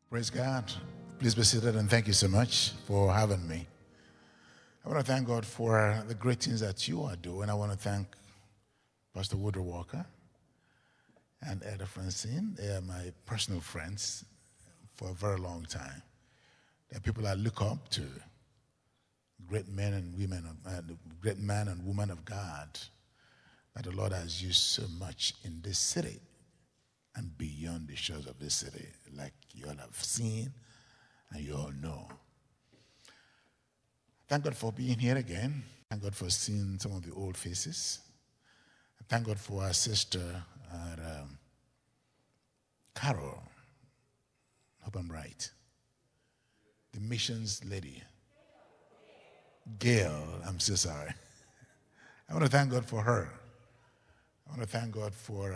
Praise God. Please be seated and thank you so much for having me. I want to thank God for the great things that you are doing. I want to thank Pastor Woodrow Walker and Eda Francine. They are my personal friends for a very long time. They're people I look up to, great men and women, great man and woman of God that the Lord has used so much in this city and beyond the shores of this city, like you all have seen and you all know. Thank God for being here again. Thank God for seeing some of the old faces. Thank God for our sister, Carol. Hope I'm right. The missions lady. Gail, I'm so sorry. I want to thank God for her. I want to thank God for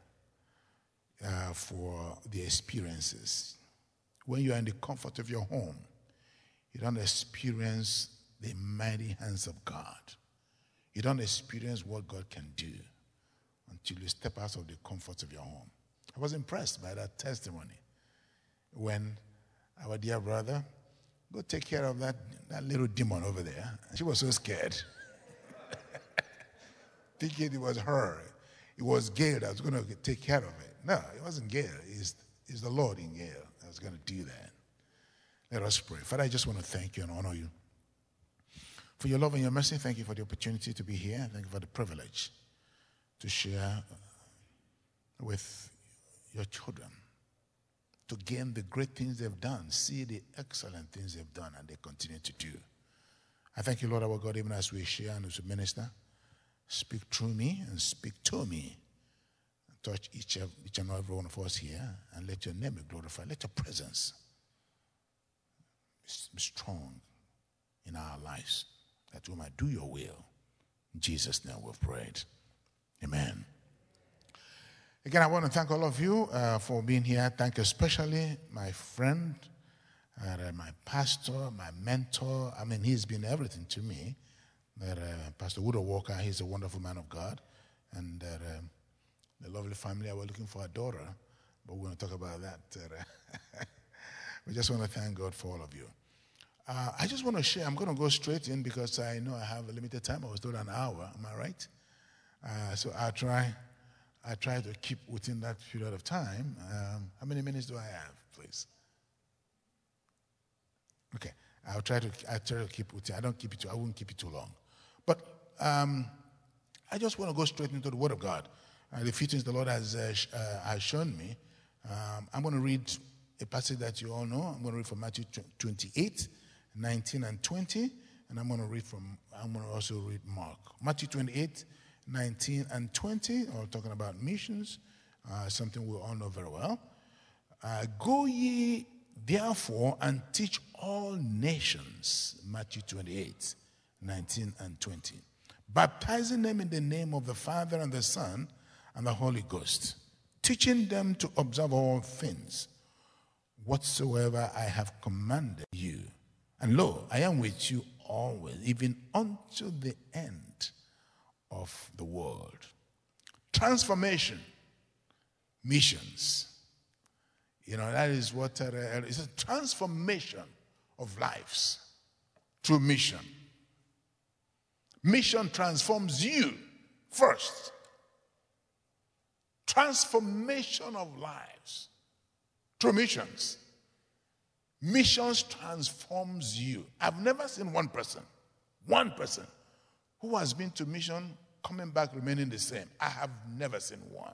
the experiences. When you are in the comfort of your home, you don't experience the mighty hands of God. You don't experience what God can do until you step out of the comfort of your home. I was impressed by that testimony when our dear brother, go take care of that little demon over there. She was so scared. Thinking it was her. It was Gail that was going to take care of it. No, it wasn't Gail. It's the Lord in Gail that was going to do that. Let us pray. Father, I just want to thank you and honor you for your love and your mercy. Thank you for the opportunity to be here. Thank you for the privilege to share with your children, to gain the great things they've done, see the excellent things they've done, and they continue to do. I thank you, Lord our God, even as we share and as we minister. Speak through me and speak to me. Touch each and every one of us here, and let your name be glorified. Let your presence be strong in our lives, that we might do your will. In Jesus' name we've prayed. Amen. Again, I want to thank all of you for being here. Thank you especially my friend, my pastor, my mentor. I mean, he's been everything to me. Pastor Woodrow Walker, he's a wonderful man of God. And the lovely family, we're looking for a daughter, but we're going to talk about that. We just want to thank God for all of you. I just want to share. I'm going to go straight in because I know I have a limited time. I was told an hour. Am I right? So I try to keep within that period of time. How many minutes do I have, please? Okay, I try to keep within. I won't keep it too long. But I just want to go straight into the Word of God. The few things the Lord has shown me. I'm going to read a passage that you all know. I'm going to read from Matthew 28, 19 and 20, and I'm going to also read Mark. Matthew 28, 19 and 20, all talking about missions, something we all know very well. Go ye therefore and teach all nations, Matthew 28, 19 and 20, baptizing them in the name of the Father and the Son and the Holy Ghost, teaching them to observe all things whatsoever I have commanded you. And lo, I am with you always, even unto the end of the world. Transformation, missions. You know, that is what it's a transformation of lives through mission. Mission transforms you first. Transformation of lives through missions. Missions transforms you. I've never seen one person who has been to mission coming back remaining the same. I have never seen one.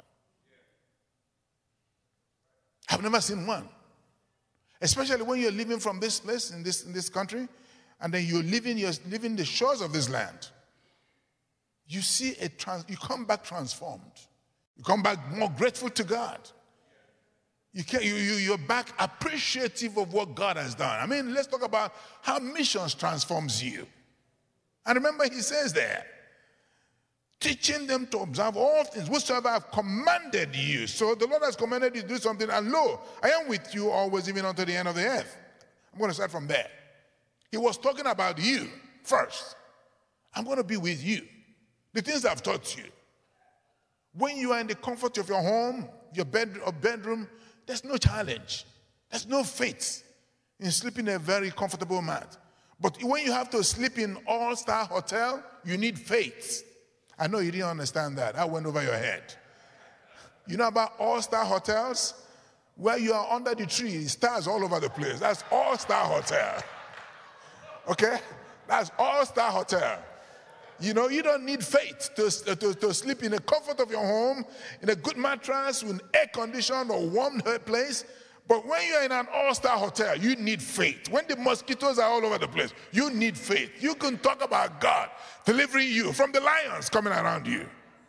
I've never seen one. Especially when you're living from this place in this country, and then you're leaving the shores of this land. You see you come back transformed. You come back more grateful to God. You're back appreciative of what God has done. I mean, let's talk about how missions transforms you. And remember, he says there, teaching them to observe all things whatsoever I have commanded you. So the Lord has commanded you to do something, and lo, I am with you always, even unto the end of the earth. I'm going to start from there. He was talking about you first. I'm going to be with you. The things I've taught you. When you are in the comfort of your home, your bedroom, there's no challenge. There's no faith in sleeping in a very comfortable mat. But when you have to sleep in all-star hotel, you need faith. I know you didn't understand that. I went over your head. You know about all-star hotels? Where you are under the tree, stars all over the place. That's all-star hotel. Okay? That's all-star hotel. You know, you don't need faith to sleep in the comfort of your home, in a good mattress, with air conditioned or warm place. But when you're in an all-star hotel, you need faith. When the mosquitoes are all over the place, you need faith. You can talk about God delivering you from the lions coming around you.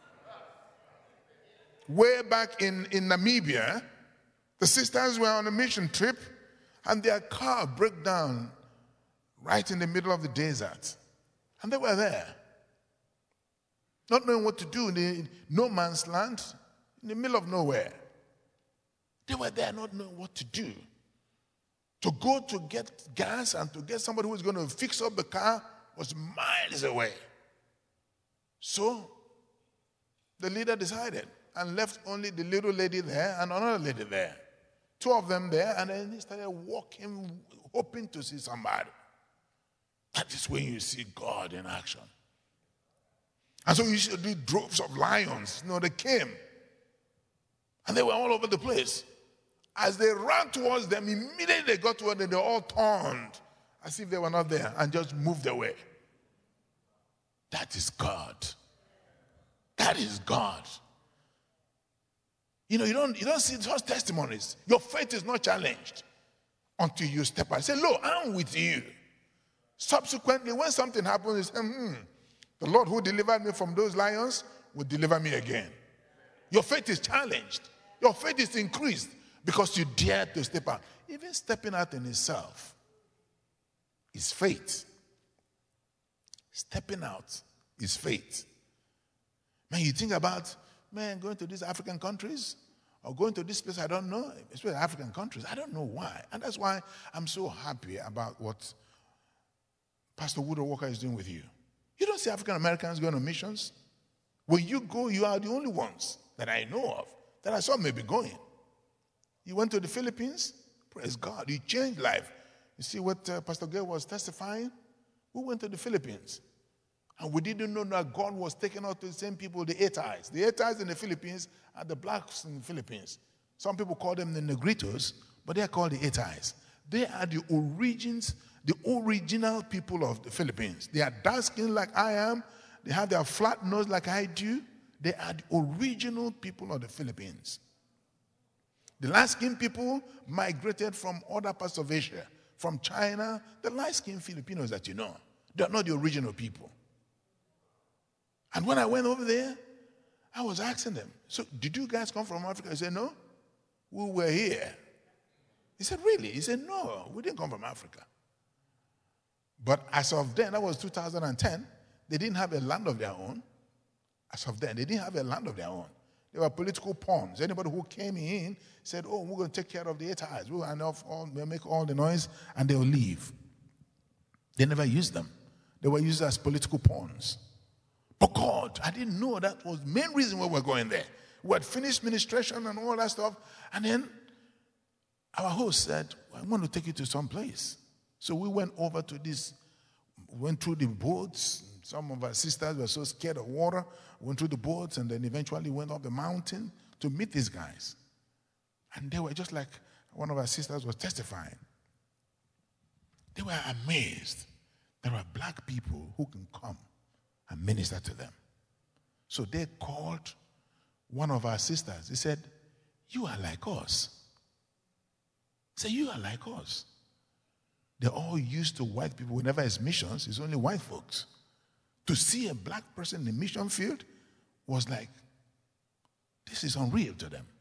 Way back in Namibia, the sisters were on a mission trip, and their car broke down right in the middle of the desert. And they were there, not knowing what to do in the no man's land, in the middle of nowhere. They were there not knowing what to do. To go to get gas and to get somebody who was going to fix up the car was miles away. So the leader decided and left only the little lady there and another lady there. Two of them there, and then he started walking, hoping to see somebody. That is when you see God in action. And so you should do droves of lions. You know, they came. And they were all over the place. As they ran towards them, immediately they got toward them, they all turned as if they were not there and just moved away. That is God. That is God. You know, you don't see such testimonies. Your faith is not challenged until you step out. Say, "Look, I'm with you." Subsequently, when something happens, you say, the Lord who delivered me from those lions will deliver me again. Your faith is challenged. Your faith is increased because you dare to step out. Even stepping out in itself is faith. Stepping out is faith. Man, you think about, going to these African countries or going to this place I don't know, especially African countries. I don't know why. And that's why I'm so happy about what Pastor Woodrow Walker is doing with you. You don't see African Americans going on missions. When you go, you are the only ones that I know of that I saw maybe going. You went to the Philippines, praise God, you changed life. You see what Pastor Gail was testifying? We went to the Philippines. And we didn't know that God was taking out the same people, the Etais. The Etais in the Philippines are the blacks in the Philippines. Some people call them the Negritos, but they are called the Etais. They are the original people of the Philippines. They are dark-skinned like I am. They have their flat nose like I do. They are the original people of the Philippines. The light-skinned people migrated from other parts of Asia, from China. The light-skinned Filipinos that you know, they are not the original people. And when I went over there, I was asking them, "So did you guys come from Africa?" I said, "No, we were here." He said, "Really?" He said, "No, we didn't come from Africa." But as of then, that was 2010, they didn't have a land of their own. As of then, they didn't have a land of their own. They were political pawns. Anybody who came in said, "Oh, we're going to take care of the Etais. We'll make all the noise," and they'll leave. They never used them. They were used as political pawns. But God, I didn't know that was the main reason why we're going there. We had finished ministration and all that stuff. And then our host said, "I want to take you to some place." So we went over to went through the boats. Some of our sisters were so scared of water, went through the boats, and then eventually went up the mountain to meet these guys. And they were just like one of our sisters was testifying. They were amazed. There are black people who can come and minister to them. So they called one of our sisters. He said, "You are like us." He said, "You are like us." They're all used to white people. Whenever it's missions, it's only white folks. To see a black person in the mission field was like, this is unreal to them.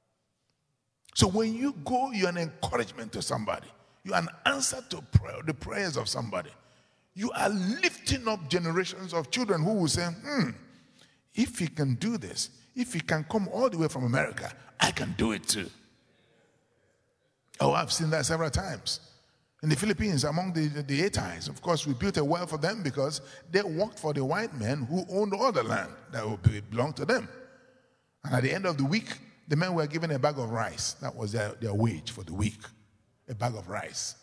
So when you go, you're an encouragement to somebody. You're an answer to the prayers of somebody. You are lifting up generations of children who will say, if he can do this, if he can come all the way from America, I can do it too. Oh, I've seen that several times. In the Philippines, among the Etais, of course, we built a well for them because they worked for the white men who owned all the land that belonged to them. And at the end of the week, the men were given a bag of rice. That was their wage for the week. a bag of rice.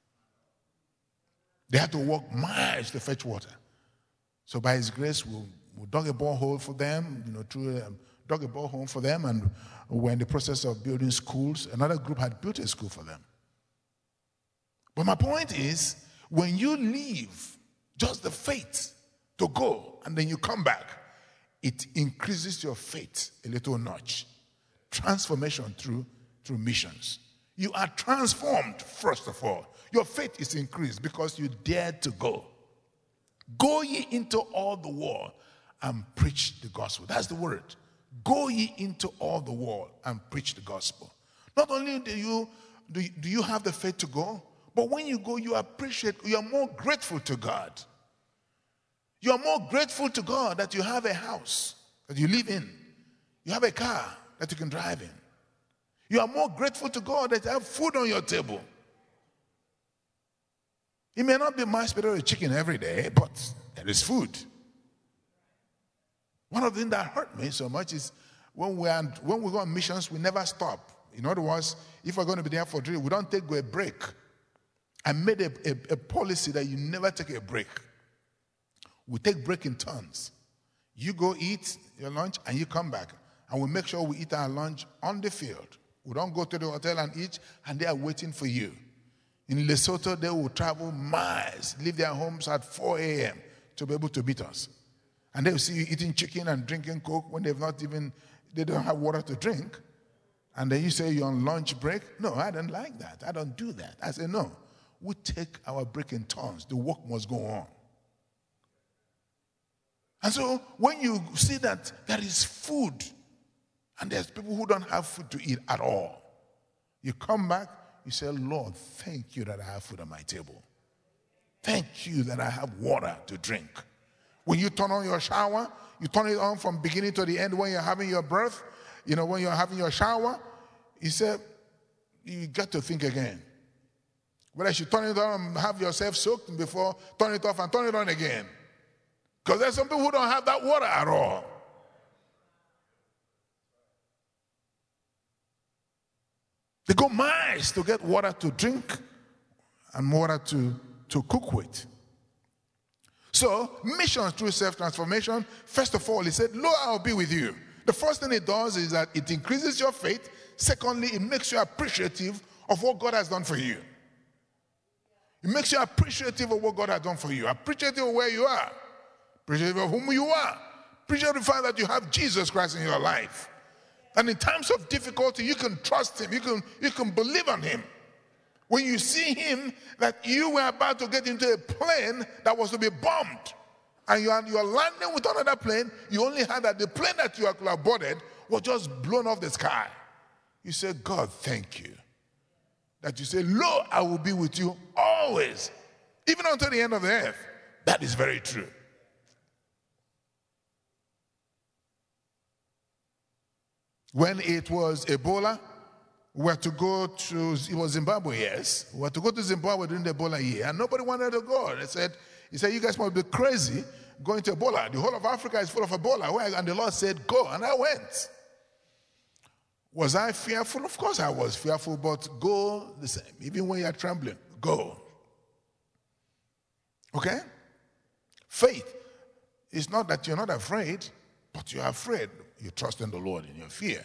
They had to walk miles to fetch water. So by His grace, we dug a borehole for them, dug a borehole for them, and we're in the process of building schools. Another group had built a school for them. But my point is, when you leave just the faith to go and then you come back, it increases your faith a little notch. Transformation through missions. You are transformed, first of all. Your faith is increased because you dared to go. Go ye into all the world and preach the gospel. That's the word. Go ye into all the world and preach the gospel. Not only do you have the faith to go, but when you go, you appreciate, you are more grateful to God. You are more grateful to God that you have a house that you live in. You have a car that you can drive in. You are more grateful to God that you have food on your table. It may not be mashed potato or chicken every day, but there is food. One of the things that hurt me so much is when we go on missions, we never stop. In other words, if we're going to be there for 3 days, we don't take a break. I made a policy that you never take a break. We take break in turns. You go eat your lunch and you come back. And we make sure we eat our lunch on the field. We don't go to the hotel and eat, and they are waiting for you. In Lesotho, they will travel miles, leave their homes at 4 a.m. to be able to meet us. And they will see you eating chicken and drinking Coke when they don't have water to drink. And then you say you're on lunch break. No, I don't like that. I don't do that. I say, no, we take our break in turns. The work must go on. And so when you see that there is food, and there's people who don't have food to eat at all, you come back, you say, Lord, thank you that I have food on my table. Thank you that I have water to drink. When you turn on your shower, you turn it on from beginning to the end when you're having your birth. When you're having your shower, you say, you got to think again. Whether you should turn it on and have yourself soaked before, turn it off and turn it on again. Because there's some people who don't have that water at all. They go miles to get water to drink and water to cook with. So, missions through self-transformation, first of all, he said, Lo, I'll be with you. The first thing it does is that it increases your faith. Secondly, it makes you appreciative of what God has done for you. It makes you appreciative of what God has done for you. Appreciative of where you are. Appreciative of whom you are. Appreciative of the fact that you have Jesus Christ in your life. And in times of difficulty, you can trust him. You can believe on him. When you see him, that you were about to get into a plane that was to be bombed, and you are landing with another plane, you only had that the plane that you could have boarded was just blown off the sky. You say, God, thank you. That you say, Lo, I will be with you always, even until the end of the earth. That is very true. When it was Ebola, we were to go to, it was Zimbabwe, yes. We were to go to Zimbabwe during the Ebola year, and nobody wanted to go. He said, you guys must be crazy going to Ebola. The whole of Africa is full of Ebola. And the Lord said, go. And I went. Was I fearful? Of course I was fearful, but go the same. Even when you're trembling, go. Okay? Faith is not that you're not afraid, but you're afraid. You trust in the Lord in your fear.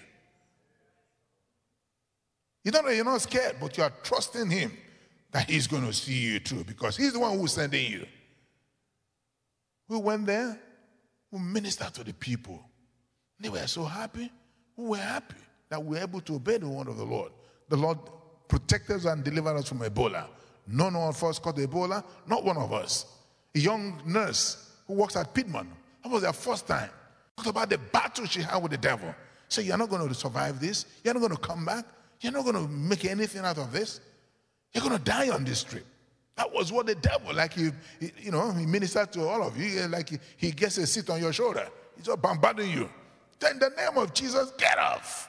You know that you're not scared, but you are trusting him that he's going to see you through because he's the one who's sending you. We went there, we ministered to the people. They were so happy. We were happy that we were able to obey the word of the Lord. The Lord protected us and delivered us from Ebola. None of us caught Ebola, not one of us. A young nurse who works at Piedmont, that was their first time. Talked about the battle she had with the devil. So you're not going to survive this. You're not going to come back. You're not going to make anything out of this. You're going to die on this trip. That was what the devil, like he ministered to all of you, like he gets a seat on your shoulder. He's just bombarding you. In the name of Jesus, get off.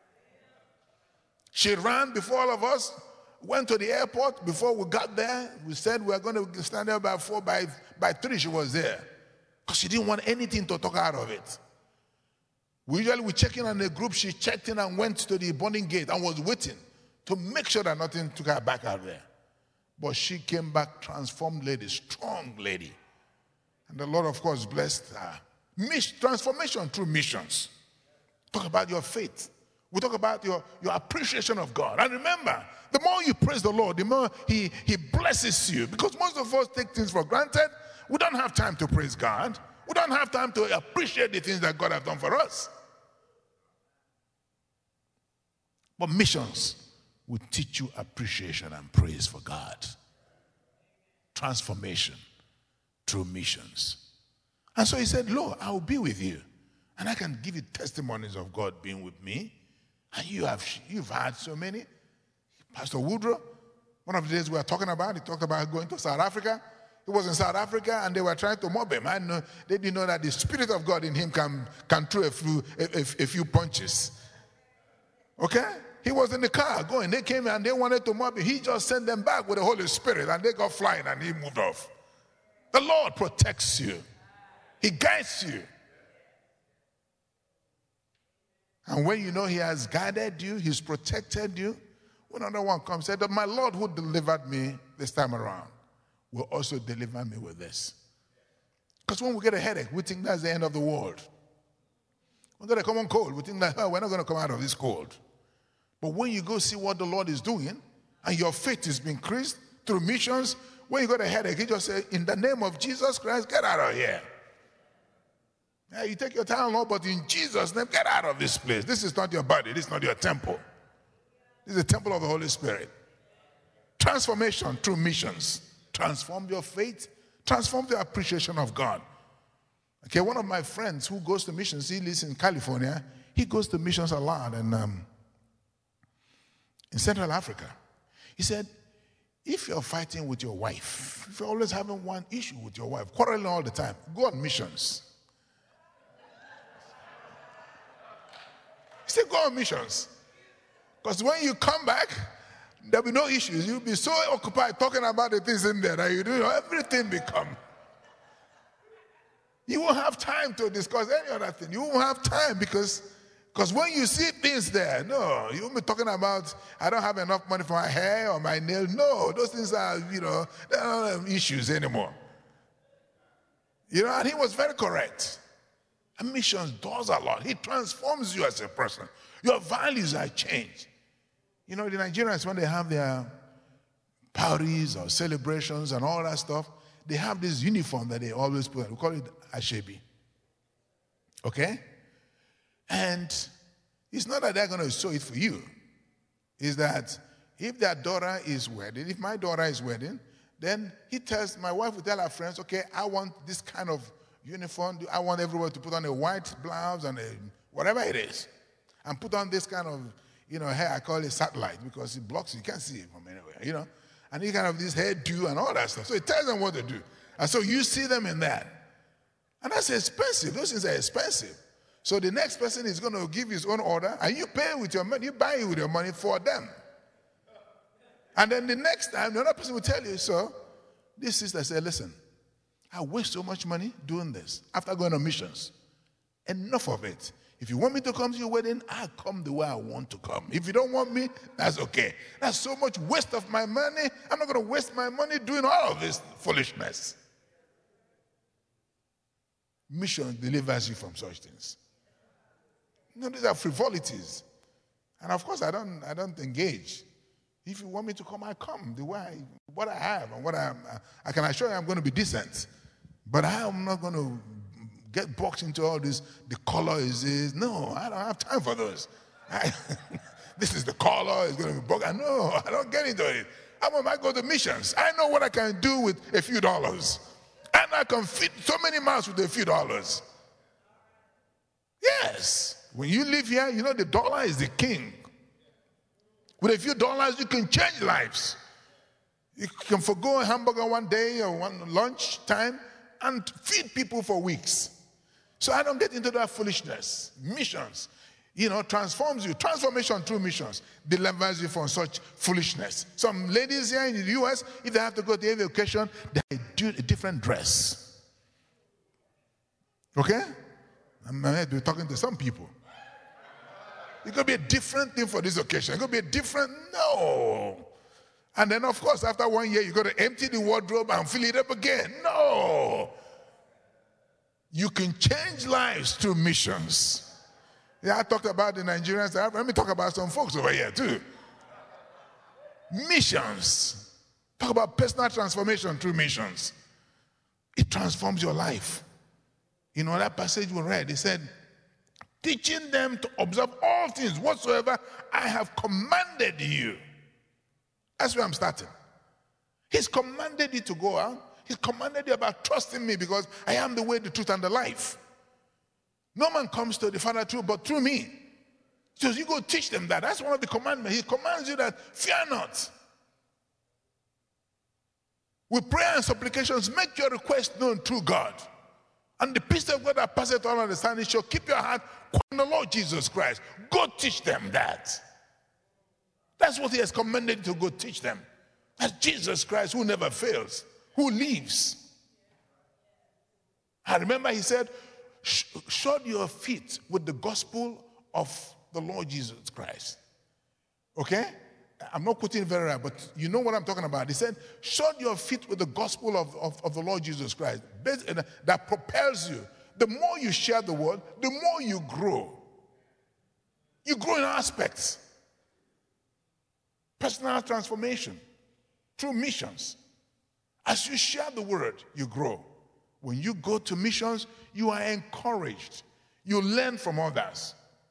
She ran before all of us, went to the airport. Before we got there, we said we were going to stand there by 4, by 3 she was there. Because she didn't want anything to talk out of it. We check in on the group. She checked in and went to the boarding gate and was waiting to make sure that nothing took her back out there. But she came back transformed lady, strong lady. And the Lord, of course, blessed her. Transformation through missions. Talk about your faith. We talk about your appreciation of God. And remember, the more you praise the Lord, the more He blesses you. Because most of us take things for granted. We don't have time to praise God. We don't have time to appreciate the things that God has done for us. But missions will teach you appreciation and praise for God. Transformation through missions. And so he said, Lord, I will be with you. And I can give you testimonies of God being with me. And you've had so many. Pastor Woodrow, one of the days we were talking about, he talked about going to South Africa. He was in South Africa and they were trying to mob him. They didn't know that the Spirit of God in him can throw a few punches. Okay? He was in the car going. They came and they wanted to mob him. He just sent them back with the Holy Spirit and they got flying and he moved off. The Lord protects you. He guides you. And when you know He has guided you, He's protected you, when another one comes and said, my Lord who delivered me this time around will also deliver me with this. Because when we get a headache, we think that's the end of the world. We get a common cold, we think that, we're not going to come out of this cold. But when you go see what the Lord is doing, and your faith is being increased through missions, when you got a headache, you just say, in the name of Jesus Christ, get out of here. Yeah, you take your time, Lord, but in Jesus' name, get out of this place. This is not your body. This is not your temple. This is the temple of the Holy Spirit. Transformation through missions. Transform your faith. Transform the appreciation of God. Okay, one of my friends who goes to missions, he lives in California. He goes to missions a lot in Central Africa. He said, if you're fighting with your wife, if you're always having one issue with your wife, quarreling all the time, go on missions. He said, go on missions. Because when you come back, there'll be no issues. You'll be so occupied talking about the things in there that you do everything become. You won't have time to discuss any other thing. You won't have time because when you see things there, no, you won't be talking about, I don't have enough money for my hair or my nails. No, those things are, they're not issues anymore. And he was very correct. And missions does a lot. He transforms you as a person. Your values are changed. The Nigerians, when they have their parties or celebrations and all that stuff, they have this uniform that they always put on. We call it Ashebi. Okay? And it's not that they're going to sew it for you. It's that if their daughter is wedding, if my daughter is wedding, then my wife will tell her friends, okay, I want this kind of uniform. I want everyone to put on a white blouse and whatever it is. And put on this kind of, hair, I call it satellite because it blocks you. You can't see it from anywhere, And you kind of this hairdo and all that stuff. So it tells them what to do. And so you see them in that. And that's expensive. Those things are expensive. So the next person is going to give his own order and you pay with your money. You buy it with your money for them. And then the next time, the other person will tell you, so this sister said, listen, I waste so much money doing this after going on missions. Enough of it. If you want me to come to your wedding, I'll come the way I want to come. If you don't want me, that's okay. That's so much waste of my money. I'm not going to waste my money doing all of this foolishness. Mission delivers you from such things. These are frivolities. And of course, I don't engage. If you want me to come, I come the way what I have and what I can assure you I'm going to be decent. But I'm not going to get boxed into all this. The color is this. No, I don't have time for those. This is the color. It's going to be boxed. No, I don't get into it. I go to missions. I know what I can do with a few dollars. And I can feed so many mouths with a few dollars. Yes. When you live here, the dollar is the king. With a few dollars, you can change lives. You can forgo a hamburger one day or one lunch time and feed people for weeks. So I don't get into that foolishness. Missions, transforms you. Transformation through missions delivers you from such foolishness. Some ladies here in the U.S., if they have to go to every occasion, they do a different dress. Okay? I'm talking to some people. It's going to be a different thing for this occasion. It's going to be a different, no. And then, of course, after 1 year, you're going to empty the wardrobe and fill it up again. No. You can change lives through missions. Yeah, I talked about the Nigerians. Let me talk about some folks over here, too. Missions. Talk about personal transformation through missions. It transforms your life. You know, that passage we read, he said, teaching them to observe all things whatsoever I have commanded you. That's where I'm starting. He's commanded you to go out. He's commanded you about trusting me because I am the way, the truth, and the life. No man comes to the Father through, but through me. So you go teach them that. That's one of the commandments. He commands you that fear not. With prayer and supplications, make your request known through God. And the peace of God that passeth all understanding shall keep your heart in the Lord Jesus Christ. Go teach them that. That's what he has commanded you to go teach them. That's Jesus Christ who never fails, who lives. I remember he said, shod your feet with the gospel of the Lord Jesus Christ. Okay? I'm not quoting it very right, but you know what I'm talking about. He said, shod your feet with the gospel of the Lord Jesus Christ. That propels you. The more you share the word, the more you grow. You grow in aspects. Personal transformation through missions. As you share the word, you grow. When you go to missions, you are encouraged. You learn from others.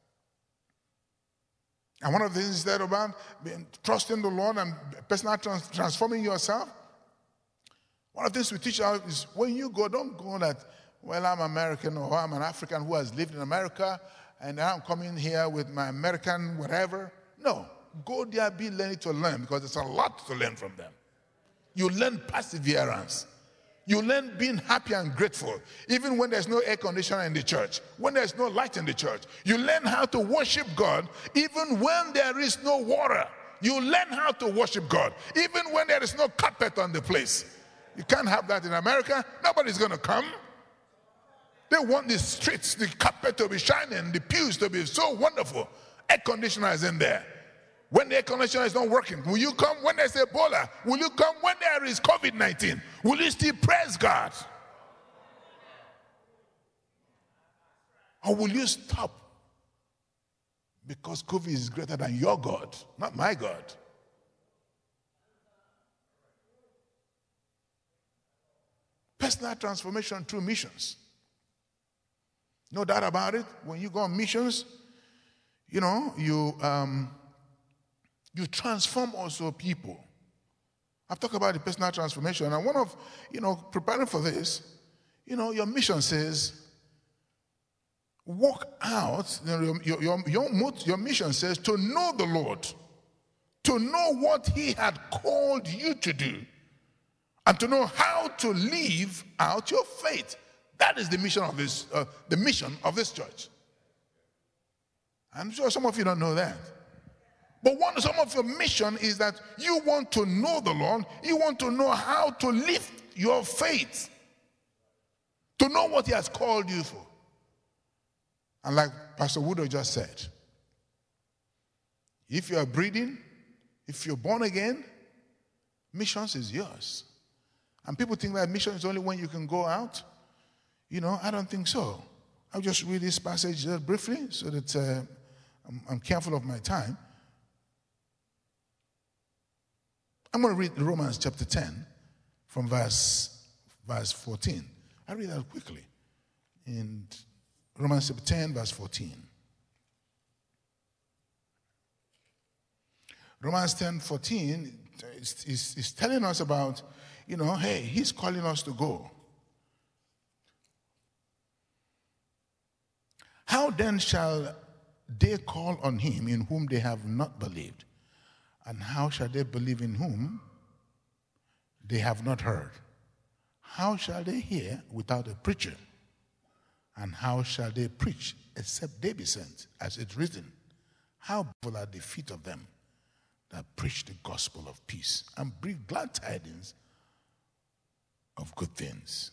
And one of the things that about trusting the Lord and personal transforming yourself, one of the things we teach out is when you go, don't go that, well, I'm American or I'm an African who has lived in America and I'm coming here with my American whatever. No. Go there, be learning to learn because there's a lot to learn from them. You learn perseverance. You learn being happy and grateful, even when there's no air conditioner in the church, when there's no light in the church. You learn how to worship God, even when there is no water. You learn how to worship God, even when there is no carpet on the place. You can't have that in America. Nobody's going to come. They want the streets, the carpet to be shining, the pews to be so wonderful. Air conditioner is in there. When the air conditioner is not working, will you come? When there's Ebola, will you come? When there is COVID-19, will you still praise God? Or will you stop? Because COVID is greater than your God, not my God. Personal transformation through missions. No doubt about it. When you go on missions, you know, you transform also people. I've talked about the personal transformation, and one of, preparing for this, your mission says, walk out, your mission says to know the Lord, to know what he had called you to do, and to know how to live out your faith. That is the mission of this church. I'm sure some of you don't know that. But some of your mission is that you want to know the Lord. You want to know how to live your faith. To know what he has called you for. And like Pastor Woodrow just said, if you are breathing, if you're born again, missions is yours. And people think that mission is only when you can go out. I don't think so. I'll just read this passage just briefly so that I'm careful of my time. I'm going to read Romans chapter 10 from verse 14. I'll read that quickly. In Romans chapter 10, verse 14. Romans 10:14 is telling us about, hey, he's calling us to go. How then shall they call on him in whom they have not believed? And how shall they believe in whom they have not heard? How shall they hear without a preacher? And how shall they preach except they be sent, as it's written? How beautiful are the feet of them that preach the gospel of peace and bring glad tidings of good things.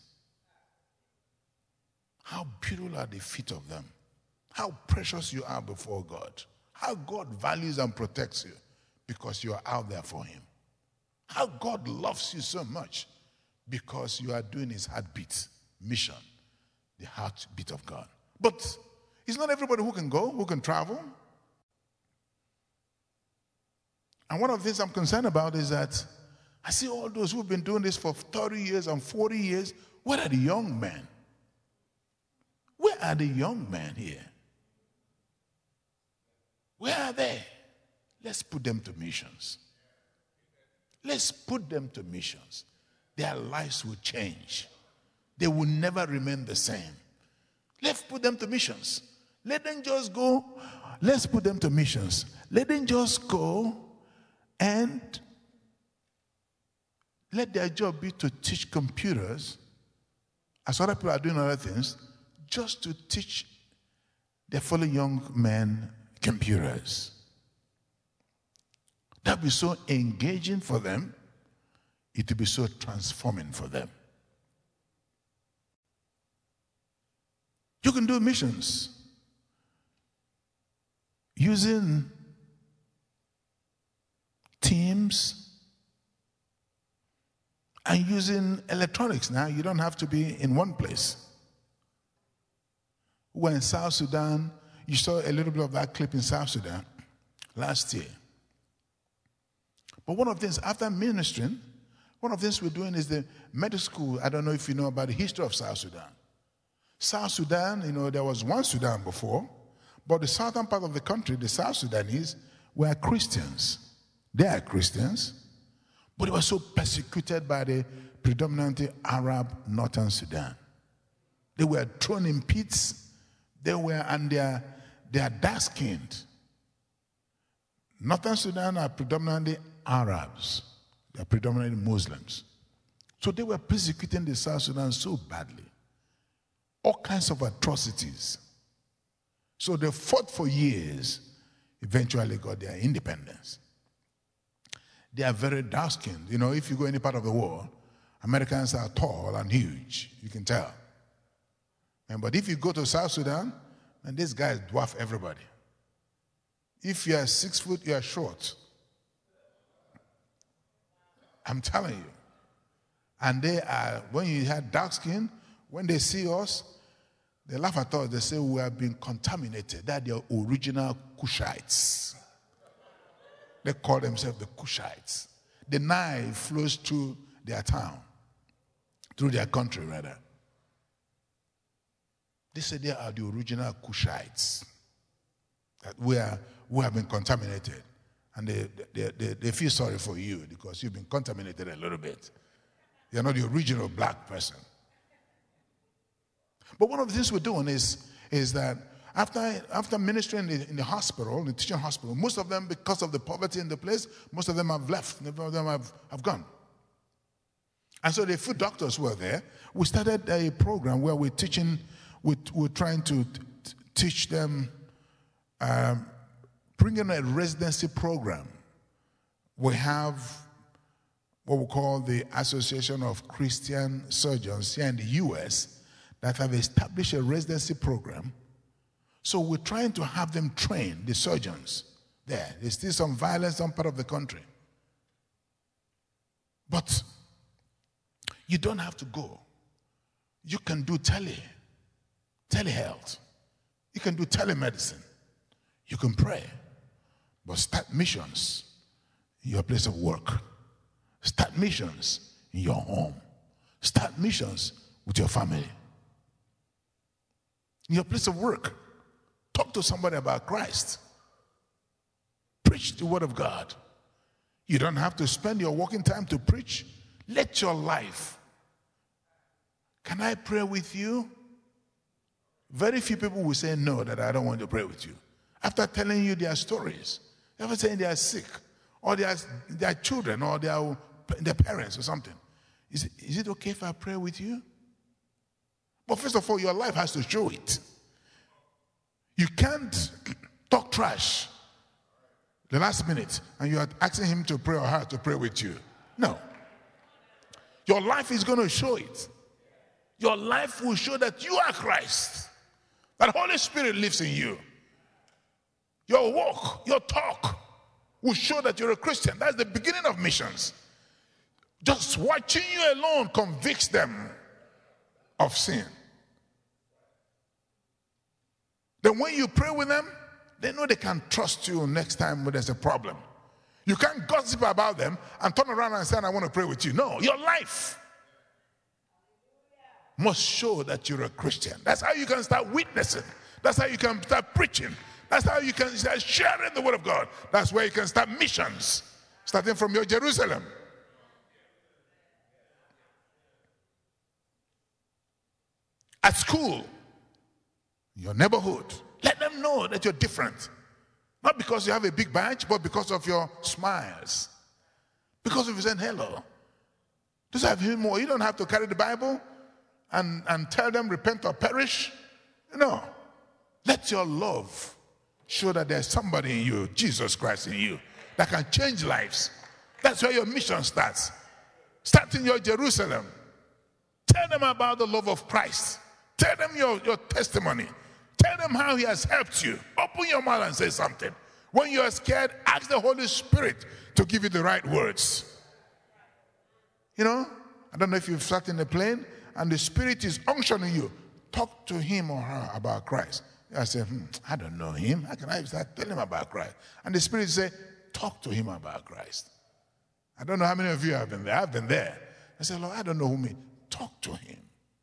How beautiful are the feet of them. How precious you are before God. How God values and protects you because you are out there for him. How God loves you so much because you are doing his heartbeat mission, the heartbeat of God. But it's not everybody who can go, who can travel. And one of the things I'm concerned about is that I see all those who've been doing this for 30 years and 40 years. Where are the young men? Where are the young men here? Where are they? Let's put them to missions. Let's put them to missions. Their lives will change. They will never remain the same. Let's put them to missions. Let them just go. Let's put them to missions. Let them just go and let their job be to teach computers, as other people are doing other things, just to teach their fellow young men computers. That would be so engaging for them. It would be so transforming for them. You can do missions using Teams and using electronics. Now, you don't have to be in one place. When in South Sudan, you saw a little bit of that clip in South Sudan last year. But one of the things, after ministering, one of the things we're doing is the medical school. I don't know if you know about the history of South Sudan. South Sudan, you know, there was one Sudan before, but the southern part of the country, the South Sudanese, were Christians. They are Christians, but they were so persecuted by the predominantly Arab northern Sudan. They were thrown in pits. They are dark-skinned. Northern Sudan are predominantly Arabs. They are predominantly Muslims. So they were persecuting the South Sudan so badly. All kinds of atrocities. So they fought for years, eventually got their independence. They are very dark-skinned. You know, if you go any part of the world, Americans are tall and huge. You can tell. But if you go to South Sudan, and these guys dwarf everybody. If you are 6 foot, you are short. I'm telling you. And they are, when you have dark skin, when they see us, they laugh at us. They say we have been contaminated. That they are original Cushites. They call themselves the Cushites. The Nile flows through their town, through their country rather. They say they are the original Cushites. That we have been contaminated. And they feel sorry for you because you've been contaminated a little bit. You're not the original black person. But one of the things we're doing is that after ministering in the hospital, the teaching hospital, most of them, because of the poverty in the place, most of them have left. Most of them have gone. And so the few doctors were there. We started a program where we're teaching, we're trying to teach them, bring in a residency program. We have what we call the Association of Christian Surgeons here in the U.S. that have established a residency program. So we're trying to have them train the surgeons there. There's still some violence in some part of the country. But you don't have to go. You can do telehealth. You can do telemedicine. You can pray. But start missions in your place of work. Start missions in your home. Start missions with your family. In your place of work, talk to somebody about Christ. Preach the word of God. You don't have to spend your working time to preach. Let your life. Can I pray with you? Very few people will say no, that I don't want to pray with you. After telling you their stories, after saying they are sick, or their children, or their parents or something. Is it okay if I pray with you? But first of all, your life has to show it. You can't talk trash the last minute and you are asking him to pray or her to pray with you. No. Your life is going to show it. Your life will show that you are Christ. That Holy Spirit lives in you. Your walk, your talk will show that you're a Christian. That's the beginning of missions. Just watching you alone convicts them of sin. Then when you pray with them, they know they can trust you next time when there's a problem. You can't gossip about them and turn around and say, I want to pray with you. No, your life must show that you're a Christian. That's how you can start witnessing. That's how you can start preaching. That's how you can start sharing the word of God. That's where you can start missions, starting from your Jerusalem. At school, your neighborhood, let them know that you're different. Not because you have a big badge, but because of your smiles. Because of you saying hello. Just have him more. You don't have to carry the Bible and tell them repent or perish. No. Let your love show that there's somebody in you, Jesus Christ in you, that can change lives. That's where your mission starts. Start in your Jerusalem. Tell them about the love of Christ. Tell them your testimony. Tell them how he has helped you. Open your mouth and say something. When you are scared, ask the Holy Spirit to give you the right words. You know, I don't know if you've sat in a plane and the Spirit is unctioning you. Talk to him or her about Christ. I say, I don't know him. How can I start telling him about Christ? And the Spirit say, talk to him about Christ. I don't know how many of you have been there. I've been there. I say, Lord, I don't know who me. Talk to him.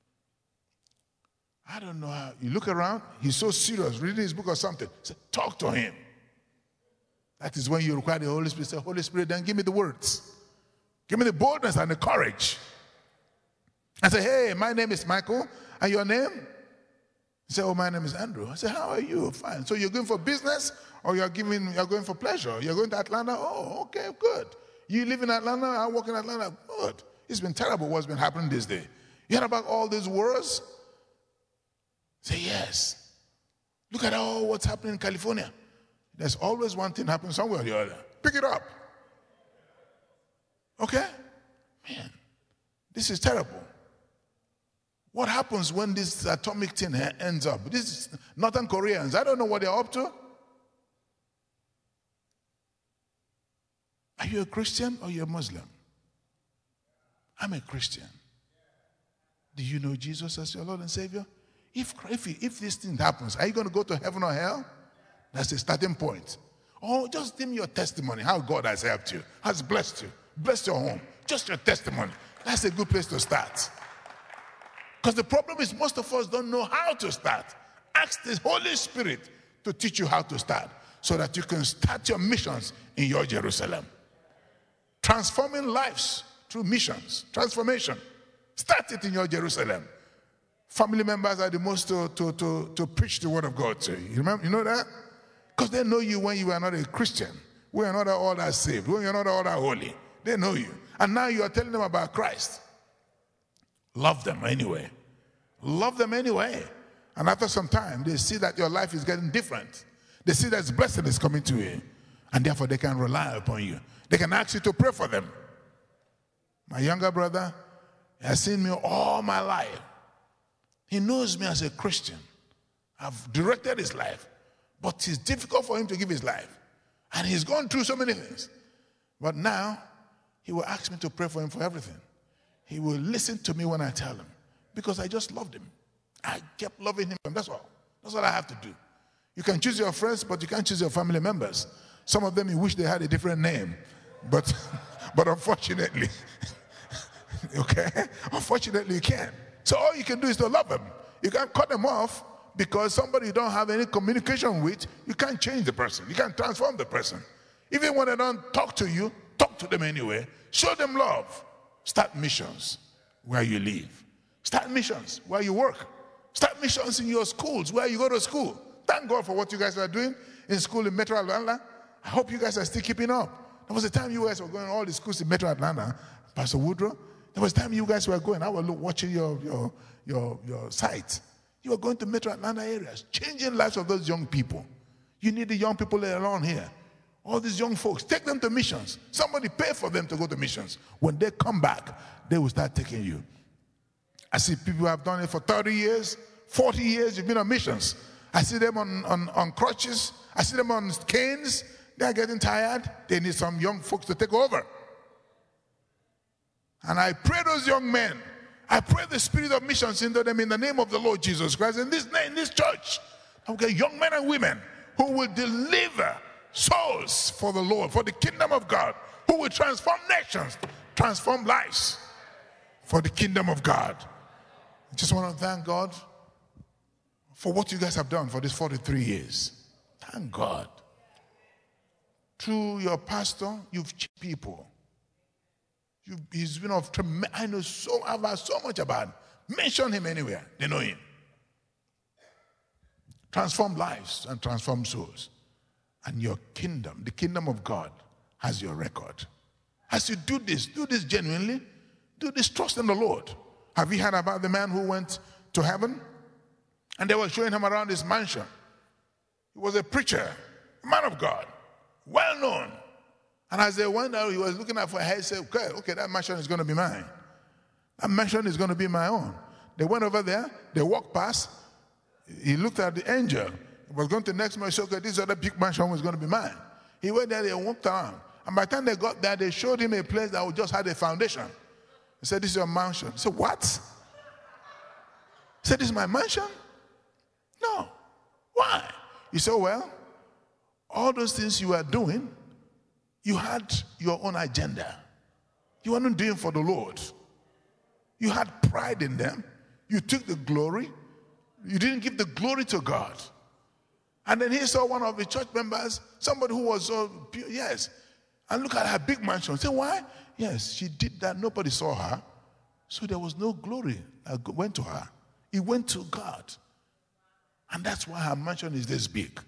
I don't know how. You look around, he's so serious, reading his book or something. Say, talk to him. That is when you require the Holy Spirit. Say, Holy Spirit, then give me the words. Give me the boldness and the courage. I say, hey, my name is Michael. And your name? He said, oh, my name is Andrew. I said, how are you? Fine. So you're going for business or you're going for pleasure? You're going to Atlanta? Oh, okay, good. You live in Atlanta? I work in Atlanta? Good. It's been terrible what's been happening this day. You heard about all these wars? Say, yes. Look at all what's happening in California. There's always one thing happening somewhere or the other. Pick it up. Okay? Man, this is terrible. What happens when this atomic thing ends up? These Northern Koreans, I don't know what they're up to. Are you a Christian or you're a Muslim? I'm a Christian. Do you know Jesus as your Lord and Savior? If this thing happens, are you going to go to heaven or hell? That's the starting point. Or just give me your testimony, how God has helped you, has blessed you, blessed your home. Just your testimony. That's a good place to start. Because the problem is most of us don't know how to start. Ask the Holy Spirit to teach you how to start so that you can start your missions in your Jerusalem. Transforming lives through missions, transformation. Start it in your Jerusalem. Family members are the most to preach the word of God to you. You know that? Because they know you when you are not a Christian, when you're not all that saved, when you're not all that holy. They know you. And now you are telling them about Christ. Love them anyway. Love them anyway. And after some time, they see that your life is getting different. They see that blessing is coming to you. And therefore, they can rely upon you. They can ask you to pray for them. My younger brother has seen me all my life. He knows me as a Christian. I've directed his life. But it's difficult for him to give his life. And he's gone through so many things. But now, he will ask me to pray for him for everything. He will listen to me when I tell him. Because I just loved him. I kept loving him. That's all. That's all I have to do. You can choose your friends, but you can't choose your family members. Some of them, you wish they had a different name. But unfortunately, okay? Unfortunately, you can't. So all you can do is to love them. You can't cut them off because somebody you don't have any communication with, you can't change the person. You can't transform the person. Even when they don't talk to you, talk to them anyway. Show them love. Start missions where you live. Start missions where you work. Start missions in your schools where you go to school. Thank God for what you guys are doing in school in Metro Atlanta. I hope you guys are still keeping up. There was a time you guys were going to all the schools in Metro Atlanta. Pastor Woodrow, there was a time you guys were going. I was watching your site. You were going to Metro Atlanta areas, changing lives of those young people. You need the young people around here. All these young folks, take them to missions. Somebody pay for them to go to missions. When they come back, they will start taking you. I see people who have done it for 30 years, 40 years, you've been on missions. I see them on crutches. I see them on canes. They're getting tired. They need some young folks to take over. And I pray those young men, I pray the spirit of missions into them in the name of the Lord Jesus Christ. In this church, okay, young men and women who will deliver souls for the Lord, for the kingdom of God, who will transform nations, transform lives for the kingdom of God. I just want to thank God for what you guys have done for these 43 years. Thank God. Through your pastor, you've changed people. He's been of tremendous, I've heard so much about him. Mention him anywhere, they know him. Transform lives and transform souls. And your kingdom, the kingdom of God, has your record. As you do this genuinely, do this, trust in the Lord. Have you heard about the man who went to heaven? And they were showing him around his mansion. He was a preacher, a man of God, well known. And as they went out, he was looking out for a head. He said, okay, that mansion is going to be mine. That mansion is going to be my own. They went over there. They walked past. He looked at the angel. He was going to the next man. He said, okay, this other big mansion was going to be mine. He went there. They walked around. And by the time they got there, they showed him a place that just had a foundation. He said, this is your mansion. He said, what? He said, this is my mansion? No. Why? He said, well, all those things you are doing, you had your own agenda. You weren't doing for the Lord. You had pride in them. You took the glory. You didn't give the glory to God. And then he saw one of the church members, somebody who was so pure, yes. And look at her big mansion. Say, why? Yes, she did that. Nobody saw her. So there was no glory that went to her. It went to God. And that's why her mansion is this big.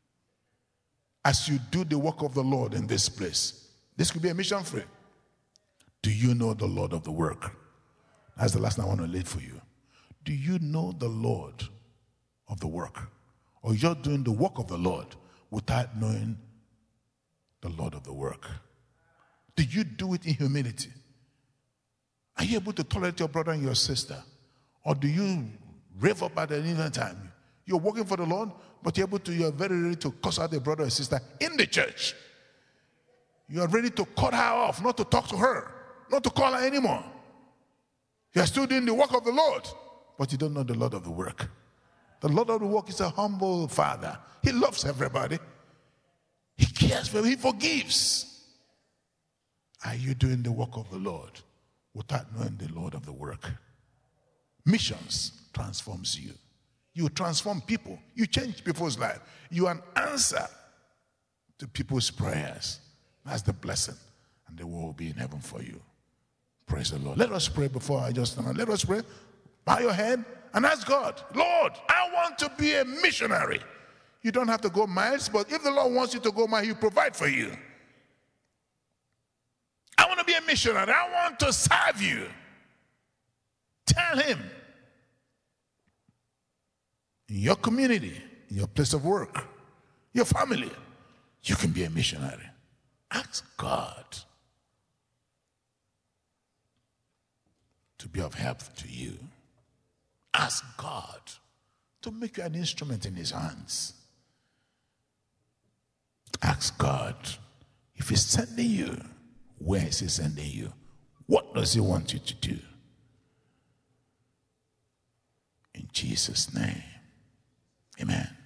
As you do the work of the Lord in this place, this could be a mission field. Do you know the Lord of the work? That's the last thing I want to lay for you. Do you know the Lord of the work? Or you're doing the work of the Lord without knowing the Lord of the work? Do you do it in humility? Are you able to tolerate your brother and your sister? Or do you rave up at any time? You're working for the Lord, but you're very ready to cuss out a brother or sister in the church. You are ready to cut her off, not to talk to her, not to call her anymore. You are still doing the work of the Lord, but you don't know the Lord of the work. The Lord of the work is a humble Father. He loves everybody. He cares for them. He forgives. Are you doing the work of the Lord without knowing the Lord of the work? Missions transforms you. You transform people. You change people's lives. You are an answer to people's prayers. That's the blessing. And the world will be in heaven for you. Praise the Lord. Let us pray before I just stand. Let us pray. Bow your head and ask God, Lord, I want to be a missionary. You don't have to go miles, but if the Lord wants you to go miles, He'll provide for you. I want to be a missionary. I want to serve you. Tell Him. In your community, in your place of work, your family, you can be a missionary. Ask God to be of help to you. Ask God to make you an instrument in His hands. Ask God, if He's sending you, where is He sending you? What does He want you to do? In Jesus' name, amen.